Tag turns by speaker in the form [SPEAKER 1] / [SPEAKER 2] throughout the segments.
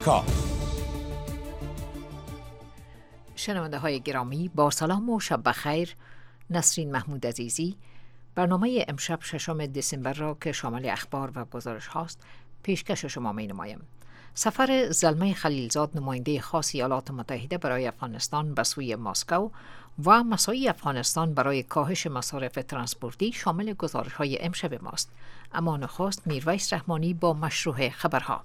[SPEAKER 1] شنونده های گرامی، با سلام و شب بخیر. نسرین محمود عزیزی برنامه امشب 6 دسامبر را که شامل اخبار و گزارش هاست پیشکش شما می نمایم. سفر زلمه خلیلزاد، نماینده خاص ایالات متحده برای افغانستان به سوی مسکو و مساعی افغانستان برای کاهش مصارف ترانسپورتی شامل گزارش های امشب ماست. اما نخست میرویس رحمانی با مشروع خبرها.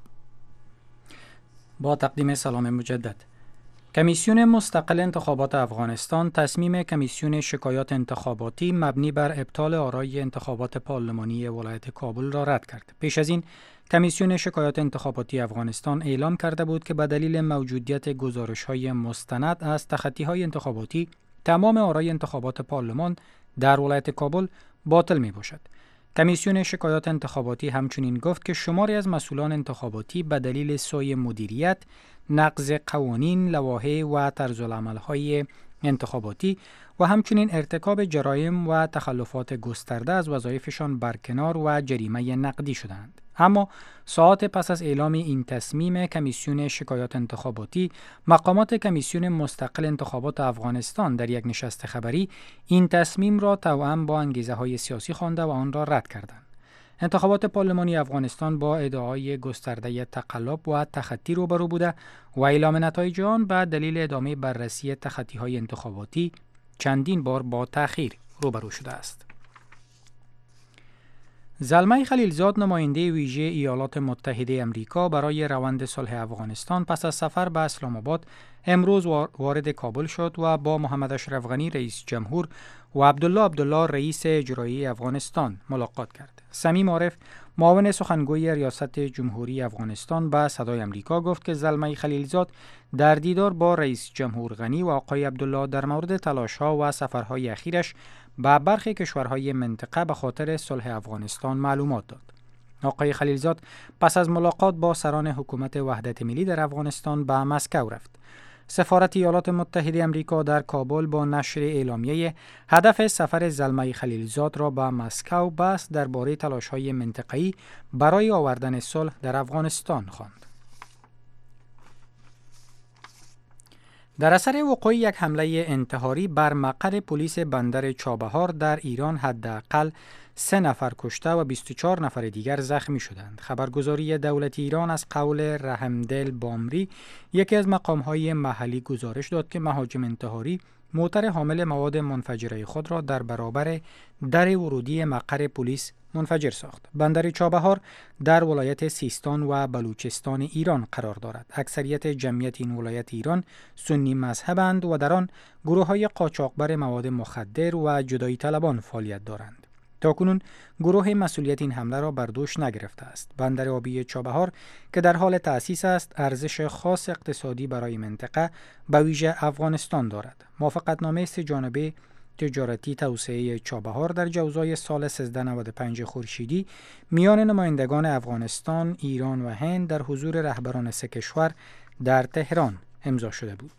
[SPEAKER 2] با تقدیم سلام مجدد. کمیسیون مستقل انتخابات افغانستان تصمیم کمیسیون شکایات انتخاباتی مبنی بر ابطال آرای انتخابات پارلمانی ولایت کابل را رد کرد. پیش از این کمیسیون شکایات انتخاباتی افغانستان اعلام کرده بود که به دلیل موجودیت گزارش‌های مستند از تخطی‌های انتخاباتی تمام آرای انتخابات پارلمان در ولایت کابل باطل می‌باشد. کمیسیون شکایات انتخاباتی همچنین گفت که شماری از مسئولان انتخاباتی به دلیل سوء مدیریت، نقض قوانین، لوایح و طرزالعمل‌های انتخاباتی و همچنین ارتکاب جرایم و تخلفات گسترده از وظایفشان برکنار و جریمه نقدی شدند. اما ساعات پس از اعلام این تصمیم کمیسیون شکایات انتخاباتی، مقامات کمیسیون مستقل انتخابات افغانستان در یک نشست خبری این تصمیم را توأم با انگیزه‌های سیاسی خوانده و آن را رد کردند. انتخابات پارلمانی افغانستان با ادعای گسترده تقلب و تخطی روبرو بوده و اعلام نتایج آن به دلیل ادامه بررسی تخطی‌های انتخاباتی چندین بار با تأخیر روبرو شده است. زلمه خلیلزاد، نماینده ویژه ایالات متحده امریکا برای روند صلح افغانستان، پس از سفر به اسلام آباد امروز وارد کابل شد و با محمد اشرف غنی رئیس جمهور و عبدالله رئیس اجرایی افغانستان ملاقات کرد. صمیم عارف، معاون سخنگوی ریاست جمهوری افغانستان، به صدای امریکا گفت که زلمه خلیلزاد در دیدار با رئیس جمهور غنی و آقای عبدالله در مورد تلاش‌ها و سفرهای اخیرش به برخی کشورهای منطقه به خاطر صلح افغانستان معلومات داد. آقای خلیلزاد پس از ملاقات با سران حکومت وحدت ملی در افغانستان به مسکو رفت. سفارت ایالات متحده امریکا در کابل با نشر اعلامیه هدف سفر زلمه خلیلزاد را به مسکو بحث درباره تلاش‌های منطقه‌ای برای آوردن صلح در افغانستان خواند. در اثر وقوع یک حمله انتحاری بر مقر پلیس بندر چابهار در ایران حداقل 3 نفر کشته و 24 نفر دیگر زخمی شدند. خبرگزاری دولت ایران از قول رحمدل بامری، یکی از مقام‌های محلی، گزارش داد که مهاجم انتحاری موتر حامل مواد منفجره خود را در برابر در ورودی مقر پلیس منفجر ساخت. بندر چابهار در ولایت سیستان و بلوچستان ایران قرار دارد. اکثریت جمعیت این ولایت ایران سنی مذهبند و در آن گروه‌های قاچاقبر مواد مخدر و جدایی طلبان فعالیت دارند. تاکنون گروه مسئولیت این حمله را بر دوش نگرفته است. بندر آبی چابهار که در حال تأسیس است، ارزش خاص اقتصادی برای منطقه به ویژه افغانستان دارد. موافقتنامه 3 جانبه تجارتی توسعه چابهار در جوزای سال 1395 خورشیدی میان نمایندگان افغانستان، ایران و هند در حضور رهبران 3 کشور در تهران امضا شده بود.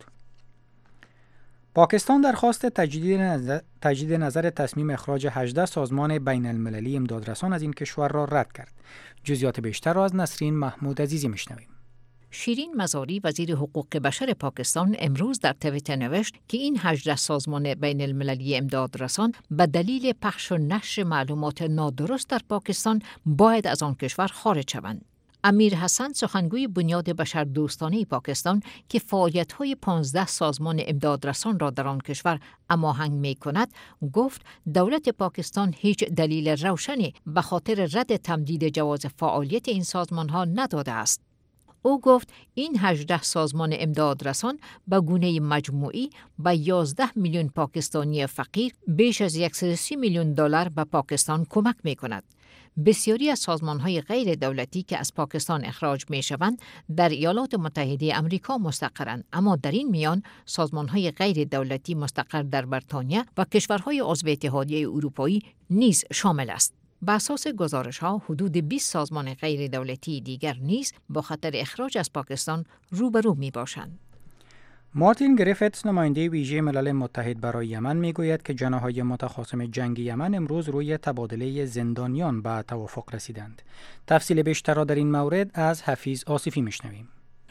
[SPEAKER 2] پاکستان درخواست تجدید نظر تصمیم اخراج 18 سازمان بین المللی امدادرسان از این کشور را رد کرد. جزئیات بیشتر را از نسرین محمود عزیزی میشنویم.
[SPEAKER 1] شیرین مزاری، وزیر حقوق بشر پاکستان، امروز در توییتر نوشت که این 18 سازمان بین المللی امدادرسان به دلیل پخش و نشر معلومات نادرست در پاکستان باید از آن کشور خارج شوند. امیر حسن، سخنگوی بنیاد بشر دوستانه پاکستان که فعالیت‌های 15 سازمان امدادرسان را در آن کشور هماهنگ می‌کند، گفت دولت پاکستان هیچ دلیل روشنی به خاطر رد تمدید جواز فعالیت این سازمان‌ها نداده است. او گفت این 18 سازمان امدادرسان به گونه مجموعی به 11 میلیون پاکستانی فقیر بیش از 130 میلیون دلار به پاکستان کمک می‌کند. بسیاری از سازمان‌های غیر دولتی که از پاکستان اخراج می‌شوند در ایالات متحده امریکا مستقرند، اما در این میان سازمان‌های غیر دولتی مستقر در بریتانیا و کشورهای عضو اتحادیه اروپایی نیز شامل است. بر اساس گزارش‌ها حدود 20 سازمان غیر دولتی دیگر نیز با خطر اخراج از پاکستان روبرو می‌باشند.
[SPEAKER 2] مارتین گریفتس، نماینده ویژه ملل متحد برای یمن، میگوید که جناح‌های متخاصم جنگ یمن امروز روی تبادله زندانیان به توافق رسیدند. تفصیل بیشتر را در این مورد از حفیظ آصفی میشنویم.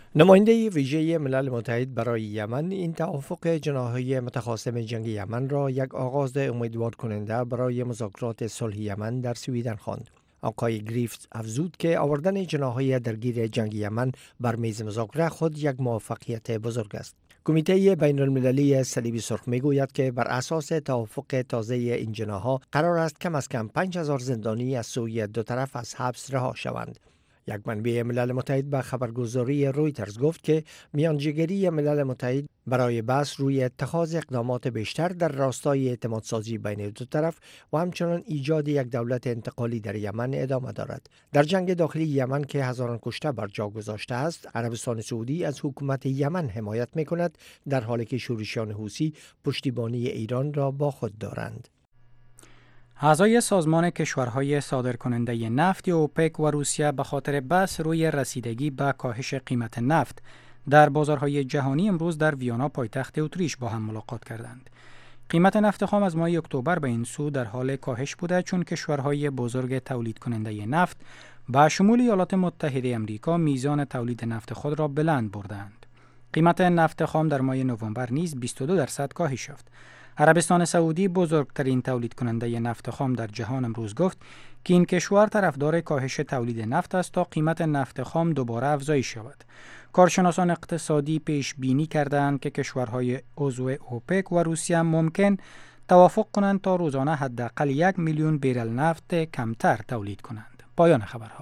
[SPEAKER 3] نماینده ویژه ملل متحد برای یمن این توافق جناحی متخاصم جنگ یمن را یک آغاز امیدوار کننده برای مذاکرات صلح یمن در سویدن خواند. آقای گریفت افزود که آوردن جناحی درگیر جنگ یمن بر میز مذاکره خود یک موفقیت بزرگ است. کمیته بین المللی صلیب سرخ میگوید که بر اساس توافق تازه این جناح‌ها قرار است کم از کم 5000 زندانی از سوی دو طرف از حبس رها شوند. یک منبع ملل متحد به خبرگزاری رویترز گفت که میانجیگری ملل متحد برای بحث روی اتخاذ اقدامات بیشتر در راستای اعتمادسازی بین دو طرف و همچنان ایجاد یک دولت انتقالی در یمن ادامه دارد. در جنگ داخلی یمن که هزاران کشته بر جا گذاشته است، عربستان سعودی از حکومت یمن حمایت می‌کند، در حالی که شورشیان حوثی پشتیبانی ایران را با خود دارند.
[SPEAKER 2] اعضای سازمان کشورهای صادرکننده نفت اوپک و روسیه به خاطر بحث روی رسیدگی به کاهش قیمت نفت در بازارهای جهانی امروز در ویانا پایتخت اتریش با هم ملاقات کردند. قیمت نفت خام از ماه اکتبر به این سو در حال کاهش بوده، چون کشورهای بزرگ تولید کننده نفت به شمول ایالات متحده آمریکا میزان تولید نفت خود را بلند بردند. قیمت نفت خام در ماه نوامبر نیز 22% کاهش یافت. عربستان سعودی بزرگترین تولید کننده نفت خام در جهان امروز گفت که این کشور طرفدار کاهش تولید نفت است تا قیمت نفت خام دوباره افزایش یابد. کارشناسان اقتصادی پیش بینی کردند که کشورهای عضو اوپک و روسیه ممکن توافق کنند تا روزانه حداقل 1 میلیون بیرل نفت کمتر تولید کنند. پایان خبرها.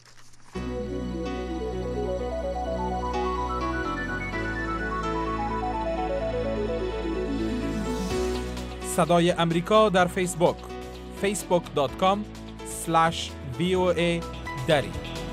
[SPEAKER 4] صدای امریکا در فیسبوک facebook.com/VOA دری.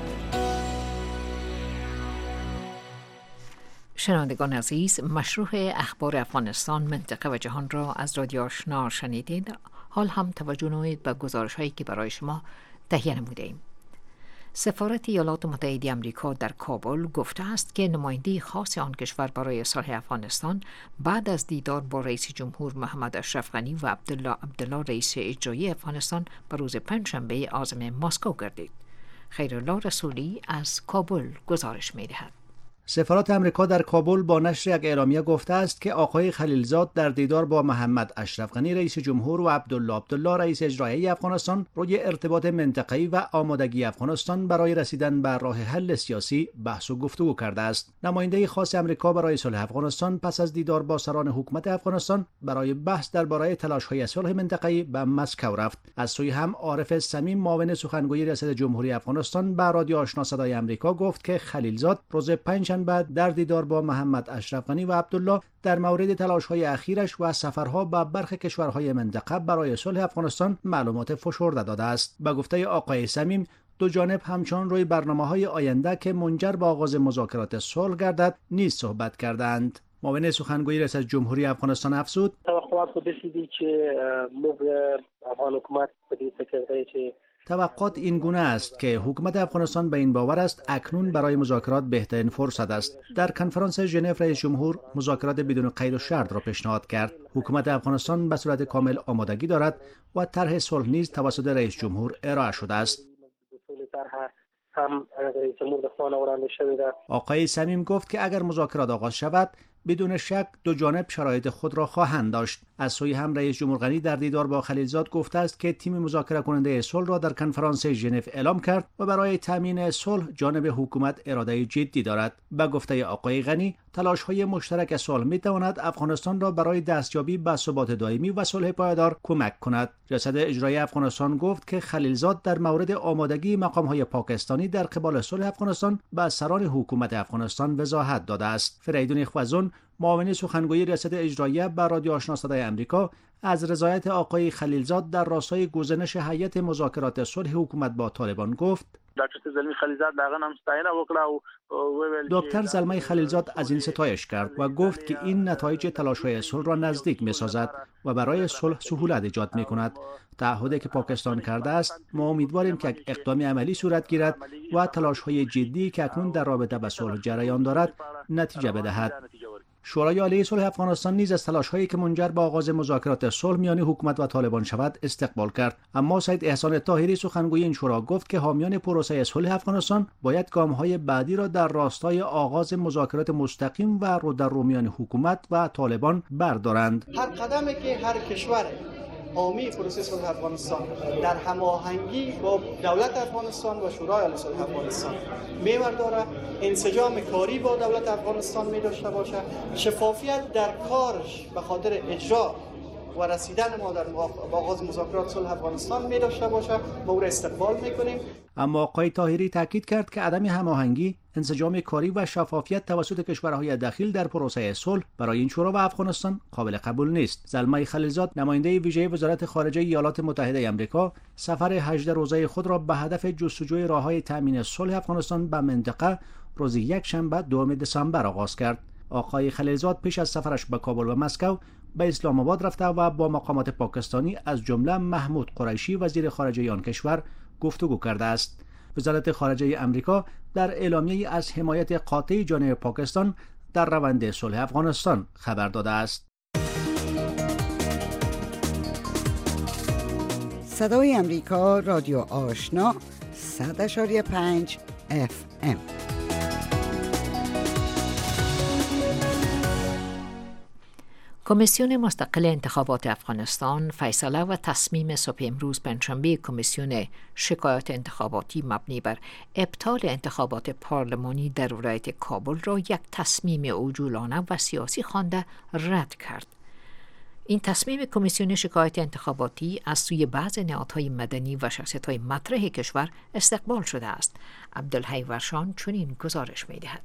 [SPEAKER 1] شنوندگان عزیز، مشروع اخبار افغانستان، منطقه و جهان را از رادیو آشنا شنیدید. حال هم توجه نمایید به گزارش‌هایی که برای شما تهیه نموده‌ایم. سفارت ایالات متحده آمریکا در کابل گفته است که نماینده خاص آن کشور برای صلح افغانستان بعد از دیدار با رئیس جمهور محمد اشرف غنی و عبدالله رئیس اجرایی افغانستان به روز پنجشنبه عازم مسکو گردید. خیرالله رسولی از کابل گزارش می‌دهد.
[SPEAKER 5] سفارت آمریکا در کابل با نشر یک اعلامیه گفته است که آقای خلیلزاد در دیدار با محمد اشرف غنی رئیس جمهور و عبدالله رئیس اجرایی افغانستان روی ارتباط منطقه‌ای و آمادگی افغانستان برای رسیدن به راه حل سیاسی بحث و گفتگو کرده است. نماینده خاص آمریکا برای صلح افغانستان پس از دیدار با سران حکومت افغانستان برای بحث درباره تلاش‌های صلح منطقه‌ای به مسکو رفت. از سوی هم عارف صمیم، معاون سخنگوی ریاست جمهوری افغانستان، به رادیو آشنا صدای آمریکا گفت که خلیلزاد روز پنجشنبه بعد در دیدار با محمد اشرف غنی و عبدالله در مورد تلاش‌های اخیرش و سفرها به برخی کشورهای منطقه برای صلح افغانستان معلومات فشرده داده است. به گفته آقای صمیم، دو جانب همچنان روی برنامه‌های آینده که منجر به آغاز مذاکرات صلح گردد نیز صحبت کردند. معاون سخنگوی ریاست جمهوری افغانستان افزود: توقعات این گونه است که حکومت افغانستان به این باور است اکنون برای مذاکرات بهترین فرصت است. در کنفرانس ژنو رئیس جمهور مذاکرات بدون قید و شرط را پیشنهاد کرد. حکومت افغانستان به صورت کامل آمادگی دارد و طرح صلح نیز توسط رئیس جمهور ارائه شده است. آقای صمیم گفت که اگر مذاکرات آغاز شود بدون شک دو جانب شرایط خود را خواهند داشت. از سوی هم رئیس جمهور غنی در دیدار با خلیلزاد گفته است که تیم مذاکره کننده صلح را در کنفرانس ژنو اعلام کرد و برای تامین صلح جانب حکومت اراده جدی دارد. به گفته آقای غنی، تلاش‌های مشترک صلح می‌تواند افغانستان را برای دستیابی به ثبات دائمی و صلح پایدار کمک کند. ریاست اجرایی افغانستان گفت که خلیلزاد در مورد آمادگی مقام‌های پاکستانی در قبال صلح افغانستان به سران حکومت افغانستان وضاحت داده است. فریدون خوازون، معاون سخنگوی ریاست اجرایی، به رادیو آشنا صدای آمریکا از رضایت آقای خلیلزاد در راستای گزینش هیئت مذاکرات صلح حکومت با طالبان گفت: دکتر زلمه خلیلزاد از این ستایش کرد و گفت که این نتایج تلاش‌های صلح را نزدیک می‌سازد و برای صلح سهولت ایجاد می‌کند. تعهدی که پاکستان کرده است، ما امیدواریم که یک اقدام عملی صورت گیرد و تلاش‌های جدی که اکنون در رابطه با صلح جریان دارد نتیجه بدهد. شورای عالی صلح افغانستان نیز از تلاش‌هایی که منجر به آغاز مذاکرات صلح میان حکومت و طالبان شود استقبال کرد، اما سید احسان طاهری سخنگوی این شورا گفت که حامیان پروسه صلح افغانستان باید گام‌های بعدی را در راستای آغاز مذاکرات مستقیم و رو میان حکومت و طالبان بردارند.
[SPEAKER 6] هر قدمی که هر کشور حامی پروسه صلح افغانستان در هماهنگی با دولت افغانستان و شورای عالی صلح افغانستان می‌برداره، انسجام کاری با دولت افغانستان می داشته باشه، شفافیت در کارش به خاطر اجرا و رسیدن ما در آغاز مذاکرات صلح افغانستان می داشته باشه، ما او را استقبال می‌کنیم.
[SPEAKER 5] اما آقای طاهری تاکید کرد که عدم هماهنگی، انسجام کاری و شفافیت توسط کشورهای دخیل در پروسه صلح برای این شورا و افغانستان قابل قبول نیست. زلمه خلیلزاد، نماینده ویژه وزارت خارجه ایالات متحده آمریکا، سفر 18 روزه خود را به هدف جستجوی راه‌های تامین صلح افغانستان به منطقه روز یک شنبه 2 دسامبر آغاز کرد. آقای خلیلزاد پیش از سفرش به کابل و مسکو به اسلام آباد رفته و با مقامات پاکستانی از جمله محمود قریشی وزیر خارجه آن کشور گفتگو کرده است. وزارت خارجه آمریکا در اعلامیه‌ای از حمایت قاطع جانب پاکستان در روند صلح افغانستان خبر داده است.
[SPEAKER 7] صدای امریکا، رادیو آشنا، 100.5 FM.
[SPEAKER 1] کمیسیون مستقل انتخابات افغانستان فیصله و تصمیم صبح امروز پنجشنبه کمیسیون شکایات انتخاباتی مبنی بر ابطال انتخابات پارلمانی در ولایت کابل را یک تصمیم عجولانه و سیاسی خوانده رد کرد. این تصمیم کمیسیون شکایات انتخاباتی از سوی بعض نهادهای مدنی و شخصیت‌های مطرح کشور استقبال شده است. عبدالحی ورشان چنین گزارش می‌دهد.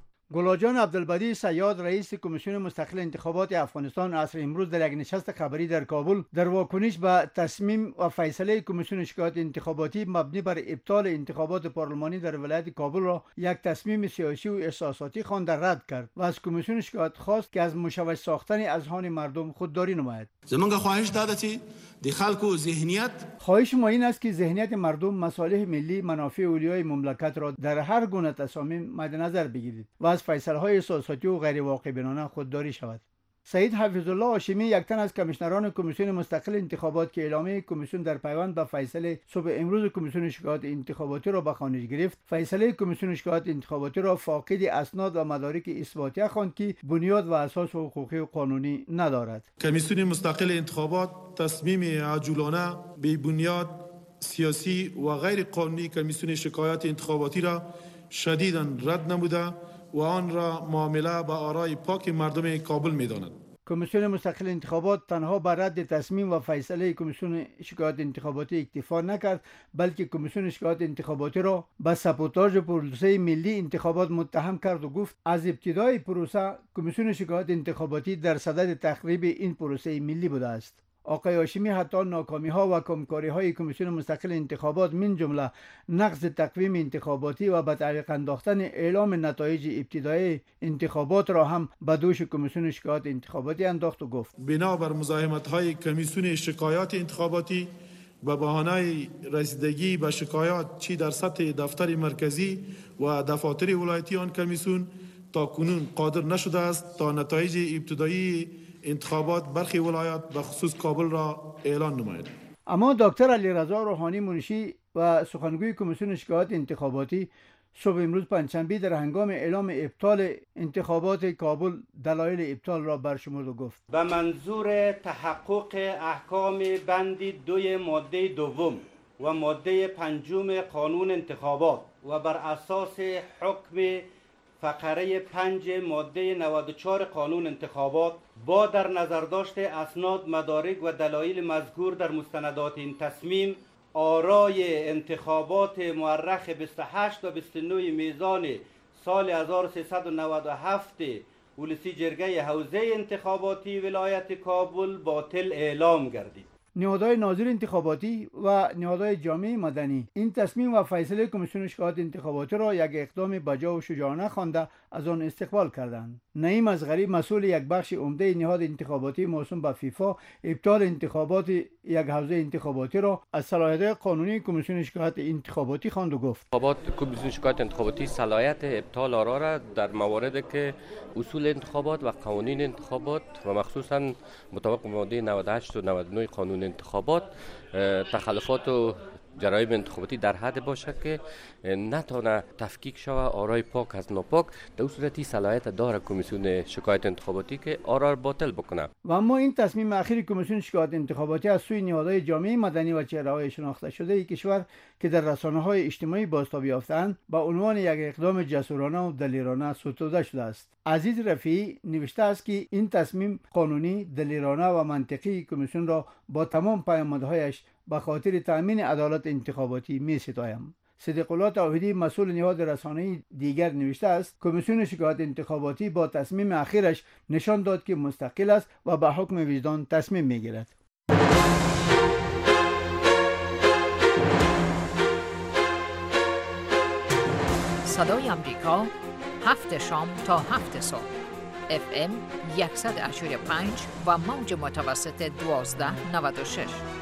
[SPEAKER 8] گلاجان عبدالبدی صیاد رئیس کمیسیون مستقل انتخابات افغانستان عصر امروز در یک نشست خبری در کابل در واکنش به تصمیم و فیصله کمیسیون شکایات انتخاباتی مبنی بر ابطال انتخابات پارلمانی در ولایت کابل را یک تصمیم سیاسی و احساساتی خوانده رد کرد و از کمیسیون شکایات خواست که از مشوش ساختن اذهان مردم خودداری نماید.
[SPEAKER 9] زمونږ خواهش دا ده چې د خلکو ذهنیت
[SPEAKER 8] خواهش ما این است که ذهنیت مردم مصالح ملی منافع اولیای مملکت را در هر گونه تصامیم مد نظر بگیرید و از فیصله‌های احساساتی و غیر واقع بینانه خودداری شود. سید حفیظ الله هاشمی یک تن از کمیشنران کمیسیون مستقل انتخابات که اعلامیه کمیسیون در پیوند به فیصله صبح امروز کمیسیون شکایات انتخاباتی را به خوانش گرفت، فیصله کمیسیون شکایات انتخاباتی را فاقد اسناد و مدارک اثباتیه خواند که بنیاد و اساس حقوقی و قانونی ندارد.
[SPEAKER 9] کمیسیون مستقل انتخابات تصمیم عجولانه بی بنیاد سیاسی و غیر قانونی کمیسیون شکایات انتخاباتی را شدیداً رد نموده و آن را معامله به آرای پاک مردم کابل می‌داند.
[SPEAKER 8] کمیسیون مستقل انتخابات تنها بر رد تصمیم و فیصله کمیسیون شکایات انتخاباتی اکتفا نکرد، بلکه کمیسیون شکایات انتخاباتی را به سابوتاژ پروسه ملی انتخابات متهم کرد و گفت از ابتدای پروسه کمیسیون شکایات انتخاباتی در صدد تخریب این پروسه ملی بوده است. آقای هاشمی حتی ناکامی‌ها و کمکاری‌های کمیسیون مستقل انتخابات من جمله نقض تقویم انتخاباتی و به تعلیق انداختن اعلام نتایج ابتدایی انتخابات را هم به دوش کمیسیون شکایات انتخاباتی انداخت و گفت
[SPEAKER 9] بنابر مزاحمت‌های کمیسیون شکایات انتخاباتی به بهانه رسیدگی به شکایات چی در سطح دفتر مرکزی و دفاتر ولایتی آن کمیسیون تا کنون قادر نشده است تا نتایج ابتدایی انتخابات برخی ولایات به خصوص کابل را اعلان نماید.
[SPEAKER 8] اما دکتر علیرضا روحانی منشی و سخنگوی کمیسیون شکایات انتخاباتی صبح امروز پنجشنبه در هنگام اعلام ابطال انتخابات کابل دلایل ابطال را برشمرد و گفت
[SPEAKER 10] به منظور تحقق احکام بند 2 ماده 2 و ماده 5 قانون انتخابات و بر اساس حکم فقره 5 ماده 94 قانون انتخابات با در نظر داشت اسناد، مدارک و دلایل مذکور در مستندات این تصمیم، آرای انتخابات مورخ 28 و 29 میزان سال 1397 ولسی جرگه حوزه انتخاباتی ولایت کابل باطل اعلام گردید.
[SPEAKER 8] نهادهای ناظر انتخاباتی و نهادهای جامعه مدنی این تصمیم و فیصله کمیسیون شکایات انتخاباتی را یک اقدام بجا و شجاعانه خوانده از آن استقبال کردند. نعیم اصغری مسئول یک بخش عمده نهاد انتخاباتی موسوم به فیفا ابطال انتخابات یک حوزه انتخاباتی را از صلاحیت قانونی کمیسیون شکایت انتخاباتی خواند و گفت
[SPEAKER 11] کمیسیون شکایت انتخاباتی صلاحیت ابطال آرا را در مواردی که اصول انتخابات و قوانین انتخابات و مخصوصا مطابق ماده 98 و 99 قانون انتخابات تخلفات و جرایم انتخاباتی در حد باشه که نتونه تفکیک شوه آرای پاک از ناپاک. در صورتی صلاحیت داره کمیسیون شکایت انتخاباتی که آرا را باطل بکنه.
[SPEAKER 8] و اما این تصمیم اخیر کمیسیون شکایت انتخاباتی از سوی نهادهای جامعه مدنی و چهره‌های شناخته شده کشور که در رسانه‌های اجتماعی بازتاب یافته‌اند با عنوان یک اقدام جسورانه و دلیرانه ستوده شده است. عزیز رفیعی نوشته است که این تصمیم قانونی، دلیرانه و منطقی کمیسیون را با تمام پیامدهایش به خاطر تأمین عدالت انتخاباتی می‌ستایم. صدیق الله توحیدی مسئول نهاد رسانه‌ای دیگر نوشته است کمیسیون شکایت انتخاباتی با تصمیم اخیرش نشان داد که مستقل است و به حکم وجدان تصمیم می‌گیرد.
[SPEAKER 1] صدای آمریکا 7 شام تا 7 صبح FM 100.5 و موج متوسط 1296.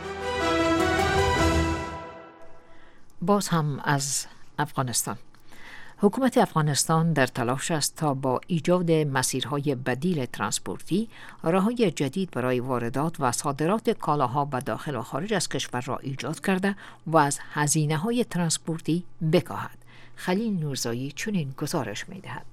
[SPEAKER 1] باز هم از افغانستان. حکومت افغانستان در تلاش است تا با ایجاد مسیرهای بدیل ترانسپورتی راههای جدید برای واردات و صادرات کالاها به داخل و خارج از کشور را ایجاد کرده و از هزینه‌های ترانسپورتی بکاهد. خلیل نورزایی چنین گزارش می‌دهد.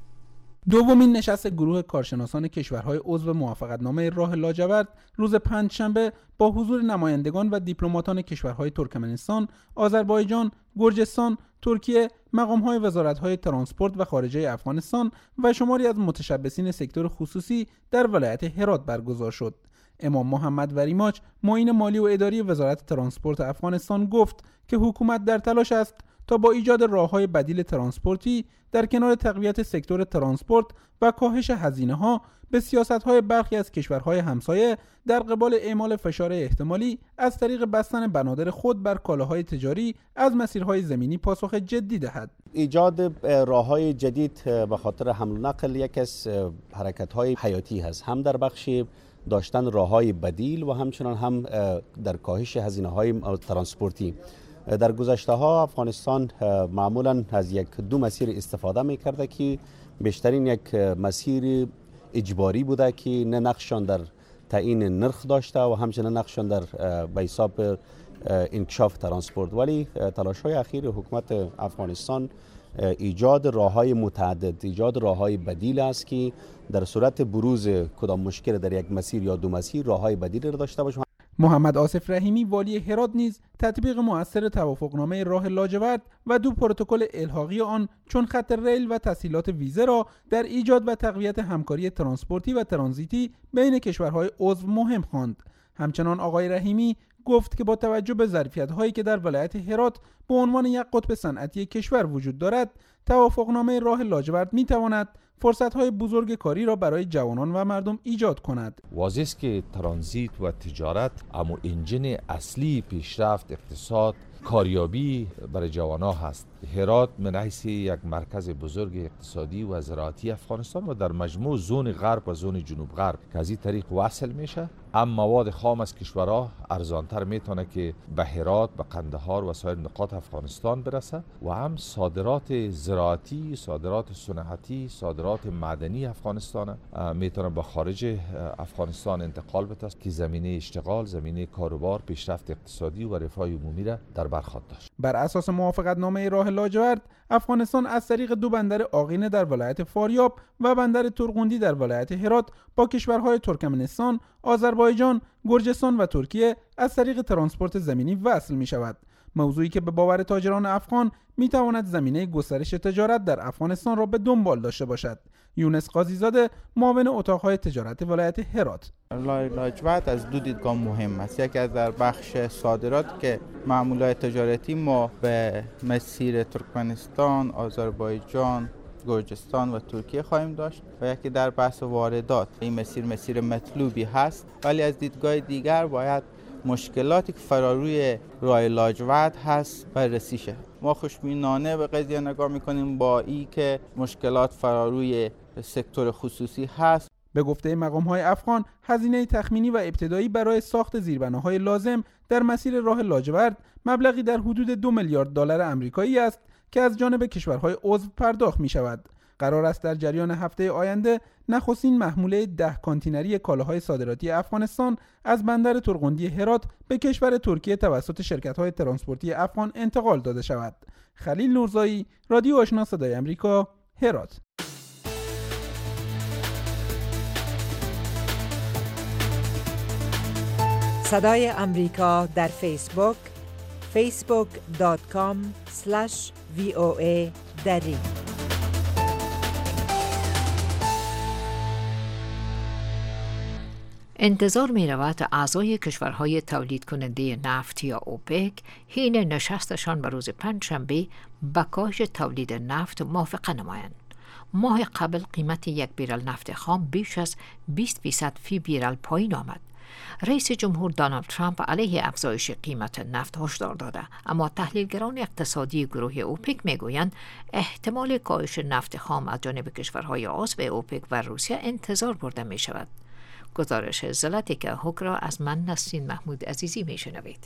[SPEAKER 12] دومین نشست گروه کارشناسان کشورهای عضو موافقتنامه راه لاجورد روز پنجشنبه با حضور نمایندگان و دیپلماتان کشورهای ترکمنستان، آذربایجان، گرجستان، ترکیه، مقام‌های وزارت‌های ترانسپورت و خارجه افغانستان و شماری از متشبثین سکتور خصوصی در ولایت هرات برگزار شد. امام محمد وریماچ، معین مالی و اداری وزارت ترانسپورت افغانستان گفت که حکومت در تلاش است تا با ایجاد راه‌های بدیل ترانسپورتی در کنار تقویت سکتور ترانسپورت و کاهش هزینه‌ها به سیاست‌های برخی از کشورهای همسایه در قبال اعمال فشار احتمالی از طریق بستن بنادر خود بر کالاهای تجاری از مسیرهای زمینی پاسخ جدی دهد.
[SPEAKER 13] ایجاد راه‌های جدید به خاطر حمل و نقل یک از حرکت‌های حیاتی هست، هم در بخش داشتن راه‌های بدیل و همچنان هم در کاهش هزینه‌های ترانسپورتی. در گذشته ها افغانستان معمولا از یک دو مسیر استفاده می کرده که بیشترین یک مسیر اجباری بوده که نه نقشان در تعیین نرخ داشته و همچنین نقشان در به حساب انکشاف ترانسپورت، ولی تلاش های اخیر حکومت افغانستان ایجاد راههای متعدد، ایجاد راههای بدیل است که در صورت بروز کدام مشکل در یک مسیر یا دو مسیر راههای بدیل را داشته باشه.
[SPEAKER 12] محمد آصف رحیمی والی هرات نیز تطبیق مؤثر توافقنامه راه لاجورد و دو پروتکل الحاقی آن چون خط ریل و تسهیلات ویزه را در ایجاد و تقویت همکاری ترانسپورتی و ترانزیتی بین کشورهای عضو مهم خواند. همچنان آقای رحیمی گفت که با توجه به ظرفیت‌هایی که در ولایت هرات به عنوان یک قطب صنعتی کشور وجود دارد، توافقنامه راه لاجورد می‌تواند فرصت‌های بزرگ کاری را برای جوانان و مردم ایجاد کند.
[SPEAKER 14] واضح است که ترانزیت و تجارت اما انجن اصلی پیشرفت اقتصاد کاریابی برای جوانان هست. هرات من حیث یک مرکز بزرگ اقتصادی و زراعتی افغانستان و در مجموع زون غرب و زون جنوب غرب که از این طریق وصل میشه، هم مواد خام از کشورها ارزانتر میتونه که به هرات، به قندهار و سایر نقاط افغانستان برسه و هم صادرات زراعتی، صادرات صنعتی، صادرات معدنی افغانستان میتونه به خارج افغانستان انتقال بده که زمینه اشتغال، زمینه کاروبار، پیشرفت اقتصادی و رفاه عمومی را در بر خواهد داشت.
[SPEAKER 12] بر اساس موافقتنامه راه لاجورد، افغانستان از طریق دو بندر آقینه در ولایت فاریاب و بندر ترغوندی در ولایت هرات با کشورهای ترکمنستان، آذربایجان، گرجستان و ترکیه از طریق ترانسپورت زمینی وصل می شود. موضوعی که به باور تاجران افغان می تواند زمینه گسترش تجارت در افغانستان را به دنبال داشته باشد. یونس قاضیزاده، معاون اتاقهای تجارت ولایت هرات:
[SPEAKER 15] لاجورد از دو دیدگاه مهم است. یکی از در بخش صادرات که معاملات تجارتی ما به مسیر ترکمنستان، آذربایجان، گرجستان و ترکیه خواهیم داشت و یکی در بحث واردات. این مسیر مطلوبی هست، ولی از دیدگاه دیگر باید مشکلاتی که فراروی راه لاجورد هست بررسی شه. ما خوشبینانه به قضیه نگاه میکنیم با این که مشکلات فراروی سکتور خصوصی هست.
[SPEAKER 12] به گفته مقام‌های افغان، هزینه تخمینی و ابتدایی برای ساخت زیربناهای لازم در مسیر راه لاجورد مبلغی در حدود 2 میلیارد دلار آمریکایی است که از جانب کشورهای عضو پرداخت می‌شود. قرار است در جریان هفته آینده نخستین محموله 10 کانتینری کالاهای صادراتی افغانستان از بندر ترغندی هرات به کشور ترکیه توسط شرکت‌های ترانسپورتی افغان انتقال داده شود. خلیل نورزایی، رادیو آشنا صدای آمریکا، هرات.
[SPEAKER 16] صدای آمریکا در فیسبوک facebook.com/VOA دری.
[SPEAKER 1] انتظار می رود اعضای کشورهای تولید کننده نفت یا اوپک حین نشستشان به روز پنجشنبه به کاهش تولید نفت موافقه نمایند. ماه قبل قیمت یک بیرل نفت خام بیش از 20% فی بیرل پایین آمد. رئیس جمهور دونالد ترامپ علیه افزایش قیمت نفت هشدار داده، اما تحلیلگران اقتصادی گروه اوپک میگویند احتمال کاهش نفت خام از جانب کشورهای عضو اوپک و روسیه انتظار برده می شود. گزارش زلاتیکا هوک را از من نسرین محمود عزیزی می شنوید.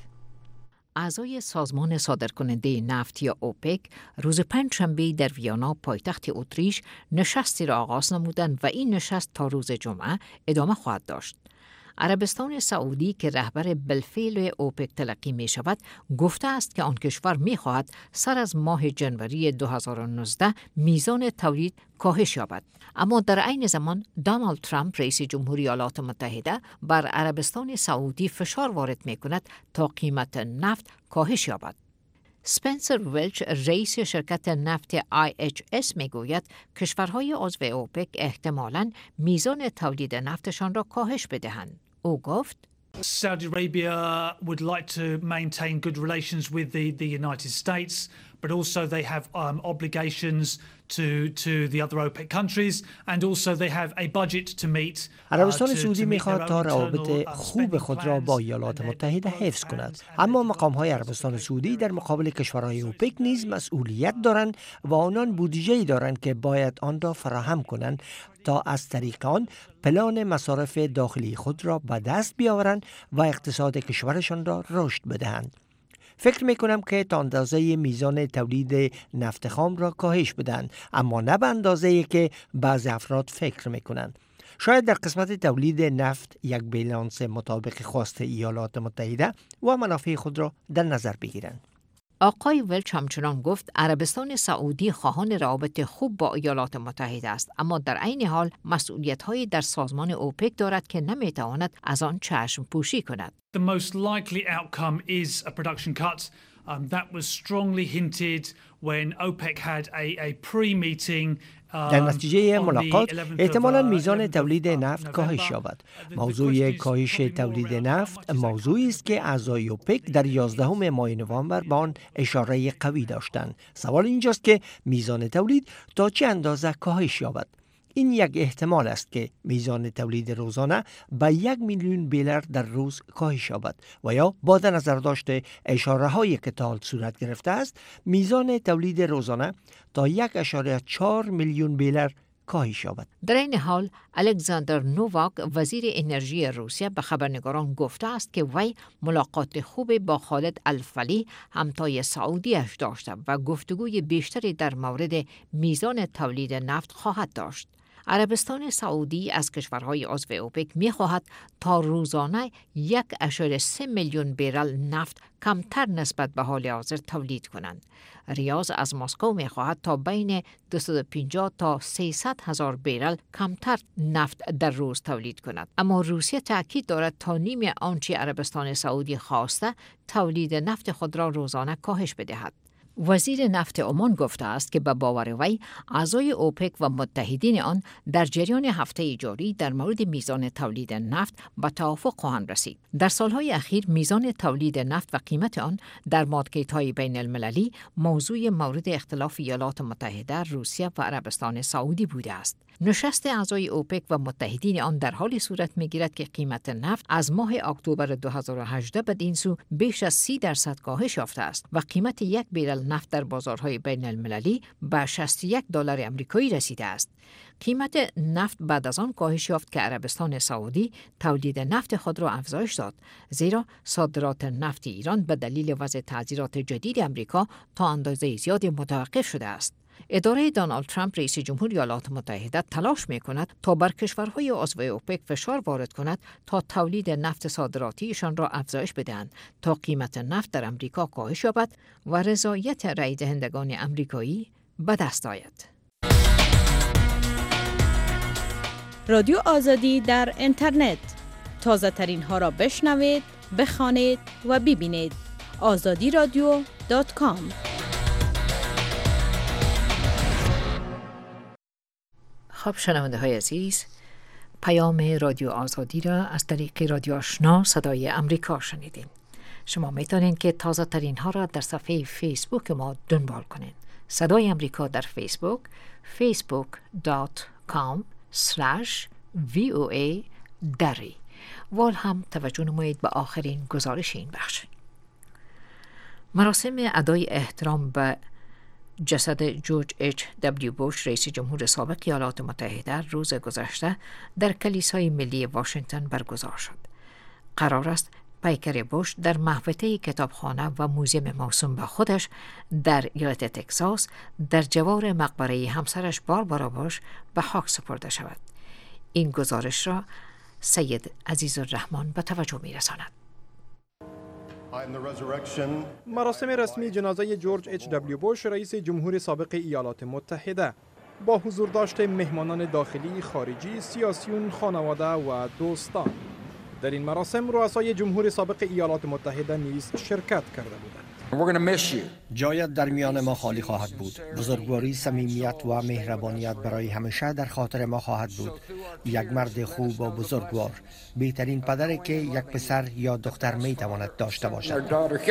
[SPEAKER 1] اعضای سازمان صادرکننده نفت یا اوپک روز پنجشنبه در ویانا پایتخت اتریش نشستی را آغاز نمودند و این نشست تا روز جمعه ادامه خواهد داشت. عربستان سعودی که رهبر بالفعل اوپک تلقی می شود گفته است که آن کشور می خواهد سر از ماه جنوری 2019 میزان تولید کاهش یابد. اما در عین زمان دونالد ترامپ رئیس جمهوری ایالات متحده بر عربستان سعودی فشار وارد می کند تا قیمت نفت کاهش یابد. سپنسر ولچ رئیس شرکت نفت IHS میگوید کشورهای عضو اوپک احتمالاً میزان تولید نفتشان را کاهش بدهند. او گفت
[SPEAKER 17] Saudi Arabia would like to maintain good relations with the United States, but also they have obligations to the other OPEC countries, and also they have a budget to meet.
[SPEAKER 3] عربستان سعودی می‌خواهد تا روابط خوب خود را با ایالات متحده حفظ کند، اما مقام‌های عربستان سعودی در مقابل کشورهای اوپک نیز مسئولیت دارند و آنان بودجه‌ای دارند که باید آن را فراهم کنند تا از طریق آن پلان مصارف داخلی خود را به دست بیاورند و اقتصاد کشورشان را رشد بدهند. فکر میکنم که تا اندازه میزان تولید نفت خام را کاهش بدن، اما نه به اندازه‌ای که بعضی افراد فکر میکنند. شاید در قسمت تولید نفت یک بالانس مطابق خواست ایالات متحده و منافع خود را در نظر بگیرند.
[SPEAKER 1] آقای ولچ همچنان گفت عربستان سعودی خواهان روابط خوب با ایالات متحده است، اما در عین حال مسئولیت‌هایی در سازمان اوپک دارد که نمی‌تواند از آن چشم پوشی کند.
[SPEAKER 17] The most likely outcome is a production cut. That was strongly hinted when OPEC had a pre-meeting.
[SPEAKER 3] در نتیجه ملاقات احتمالاً میزان تولید نفت کاهش یابد. موضوع کاهش تولید نفت موضوعی است که اعضای اوپک در 11 ماه نوامبر به آن اشاره قوی داشتند. سوال اینجاست که میزان تولید تا چه اندازه کاهش یابد. این یک احتمال است که میزان تولید روزانه به 1 میلیون بیرل در روز کاهش یابد و یا با در نظر داشته اشاره هایی که تا حال صورت گرفته است میزان تولید روزانه تا 1.4 میلیون بیرل کاهش یابد.
[SPEAKER 1] در این حال الکساندر نوواک وزیر انرژی روسیه به خبرنگاران گفته است که وی ملاقات خوب با خالد الفلی همتای سعودیش داشته و گفتگوی بیشتری در مورد میزان تولید نفت خواهد داشت. عربستان سعودی از کشورهای عضو اوپک می‌خواهد تا روزانه 1.3 میلیون بیرل نفت کمتر نسبت به حال حاضر تولید کنند. ریاض از مسکو می‌خواهد تا بین 250 تا 300 هزار بیرل کمتر نفت در روز تولید کند. اما روسیه تأکید دارد تا نیم آنچه عربستان سعودی خواسته تولید نفت خود را روزانه کاهش بدهد. وزیر نفت عمان گفته است که به باور وی اعضای اوپک و متحدین آن در جریان هفته جاری در مورد میزان تولید نفت به توافق خواهند رسید. در سالهای اخیر میزان تولید نفت و قیمت آن در مارکت‌های بین المللی موضوع مورد اختلاف ایالات متحده، روسیه و عربستان سعودی بوده است. نشست اعضای اوپک و متحدین آن در حال صورت می‌گیرد که قیمت نفت از ماه اکتبر 2018 بدین سو بیش از 30% کاهش یافته است و قیمت یک بیرل نفت در بازارهای بین المللی به $61 آمریکایی رسیده است. قیمت نفت بعد از آن کاهش یافت که عربستان سعودی تولید نفت خود را افزایش داد، زیرا صادرات نفت ایران به دلیل وضع تعزیرات جدید آمریکا تا اندازه زیادی متوقف شده است. اداره دونالد ترامپ رئیس جمهور ایالات متحده تلاش می‌کند تا بر کشورهای عضو اوپک فشار وارد کند تا تولید نفت صادراتیشان را افزایش بدهند تا قیمت نفت در آمریکا کاهش یابد و رضایت رای دهندگان آمریکایی به دست آید.
[SPEAKER 18] رادیو آزادی در اینترنت، تازه ترین ها را بشنوید، بخوانید و ببینید. azadiradio.com.
[SPEAKER 1] خب شنونده های عزیز، پیام رادیو آزادی را از طریق رادیو آشنا صدای امریکا شنیدیم. شما میتونید که تازه ترین ها را در صفحه فیسبوک ما دنبال کنید. صدای امریکا در فیسبوک facebook.com/VOA دری. وال هم توجه نمایید به آخرین گزارش این بخش. مراسم ادای احترام به جسد جورج اچ دبلیو بوش رئیس جمهور سابق ایالات متحده روز گذشته در کلیسای ملی واشنگتن برگزار شد. قرار است پیکر بوش در محوطه کتابخانه و موزیم موسوم به خودش در ایالت تگزاس در جوار مقبره همسرش باربارا بوش به خاک سپرده شود. این گزارش را سید عزیزالرحمن به توجه می‌رساند.
[SPEAKER 19] مراسم رسمی جنازه جورج اچ دبلیو بوش رئیس جمهور سابق ایالات متحده با حضور داشته مهمانان داخلی، خارجی، سیاسیون، خانواده و دوستان. در این مراسم رؤسای جمهور سابق ایالات متحده نیز شرکت کرده بودند.
[SPEAKER 3] جایت در میان ما خالی خواهد بود. بزرگواری، صمیمیت و مهربانیت برای همیشه در خاطر ما خواهد بود. یک مرد خوب و بزرگوار، بهترین پدری که یک پسر یا دختر می تواند داشته باشد.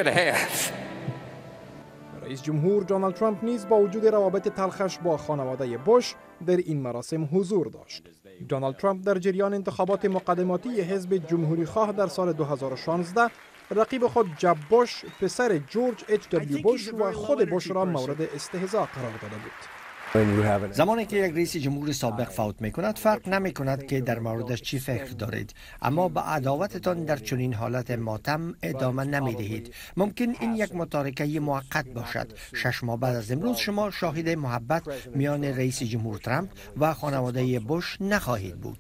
[SPEAKER 19] رئیس جمهور دونالد ترامپ نیز با وجود روابط تلخش با خانواده بوش در این مراسم حضور داشت. دونالد ترامپ در جریان انتخابات مقدماتی حزب جمهوری خواه در سال 2016 رقیب خود جب بوش، پسر جورج اچ دبلیو بوش و خود بوش را مورد استهزاء قرار داده بود.
[SPEAKER 3] زمانی که یک رئیس جمهور سابق فوت می کند فرق نمی کند که در موردش چی فکر دارید، اما با عداوتتان در چنین حالت ماتم ادامه نمی دهید. ممکن این یک متارکه موقت باشد. 6 ماه بعد از امروز شما شاهد محبت میان رئیس جمهور ترامپ و خانواده بوش نخواهید بود.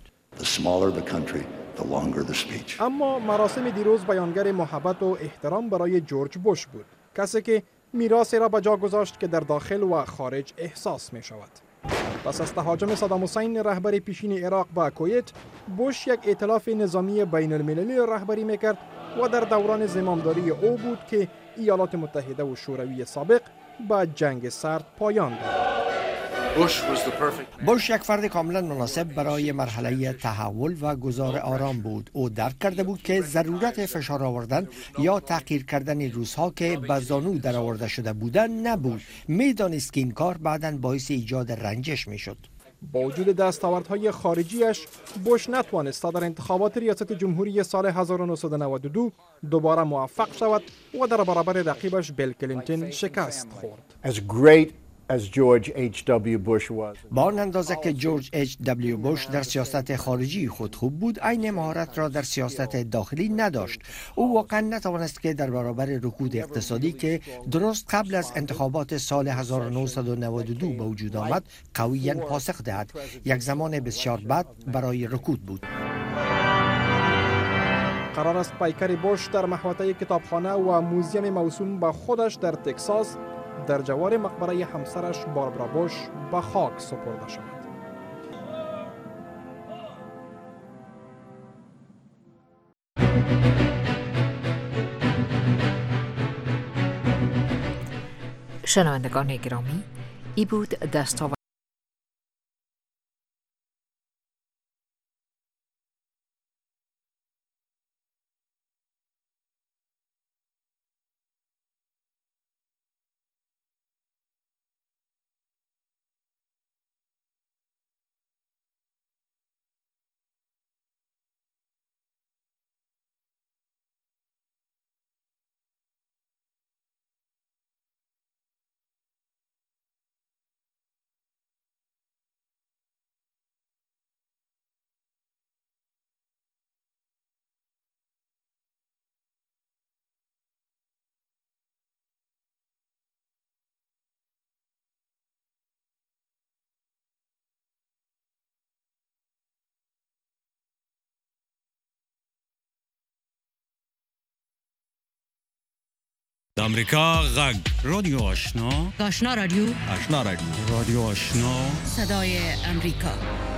[SPEAKER 19] اما مراسم دیروز بیانگر محبت و احترام برای جورج بوش بود، کسی که میراثی را به جا گذاشت که در داخل و خارج احساس می شود. پس از تهاجم صدام حسین رهبر پیشین عراق به کویت، بوش یک ائتلاف نظامی بین المللی رهبری می کرد و در دوران زمامداری او بود که ایالات متحده و شوروی سابق به جنگ سرد پایان داد.
[SPEAKER 3] بوش یک فرد کاملا مناسب برای مرحله تحول و گذار آرام بود. او درک کرده بود که ضرورت فشار آوردن یا تحقیر کردن روس‌ها که به زانو در آورده شده بودند نبود. می‌دانست که این کار بعداً باعث ایجاد رنجش می‌شد.
[SPEAKER 19] با وجود دستاوردهای خارجیش، بوش نتوانست در انتخابات ریاست جمهوری سال 1992 دوباره موفق شود و در برابر رقیبش بیل کلینتون شکست خورد.
[SPEAKER 3] با آن اندازه که جورج اچ دبلیو بوش در سیاست خارجی خود خوب بود، عین مهارت را در سیاست داخلی نداشت. او واقعا نتوانست که در برابر رکود اقتصادی که درست قبل از انتخابات سال 1992 به وجود آمد قویاً پاسخ دهد. یک زمان بسیار بد برای رکود بود.
[SPEAKER 19] قرار است پیکر بوش در محوطه کتابخانه و موزیم موسوم به خودش در تگزاس در جوار مقبره همسرش باربارا بوش به خاک سپرده شود.
[SPEAKER 1] شنوندگان گرامی، ای بود دستاورد
[SPEAKER 20] امریکا غږ رادیو آشنا
[SPEAKER 21] آشنا رادیو
[SPEAKER 20] رادیو آشنا
[SPEAKER 21] صدای امریکا